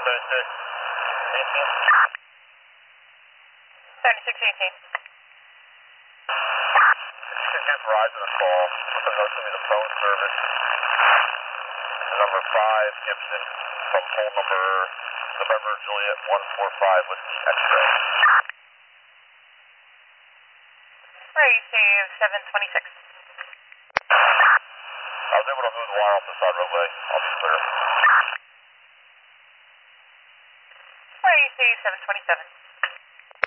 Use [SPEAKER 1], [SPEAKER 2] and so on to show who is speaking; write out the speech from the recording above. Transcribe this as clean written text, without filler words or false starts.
[SPEAKER 1] 7618. You can give Verizon a call. Let them know to me the phone service. Number 5, Gibson, from phone number November Juliet 145 with the X-ray.
[SPEAKER 2] Right, save 726.
[SPEAKER 1] I was able to move the wire off the side roadway. I'll be clear.
[SPEAKER 2] Right, save 727.